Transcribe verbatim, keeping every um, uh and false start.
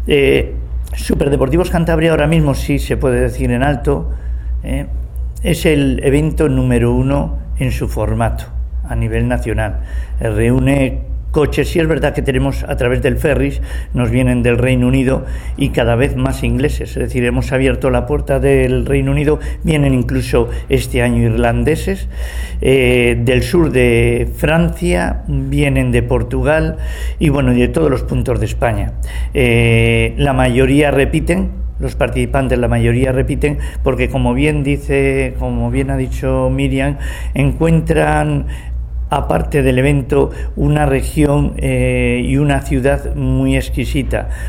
Eh, Superdeportivos Cantabria ahora mismo sí se puede decir en alto, eh, es el evento número uno en su formato a nivel nacional. Eh, reúne coches, sí es verdad que tenemos a través del Ferris, nos vienen del Reino Unido y cada vez más ingleses, es decir, hemos abierto la puerta del Reino Unido, vienen incluso este año irlandeses, eh, del sur de Francia, vienen de Portugal y bueno, de todos los puntos de España. Eh, la mayoría repiten, los participantes, la mayoría repiten, porque como bien dice, como bien ha dicho Miriam, encuentran, aparte del evento, una región eh, y una ciudad muy exquisita,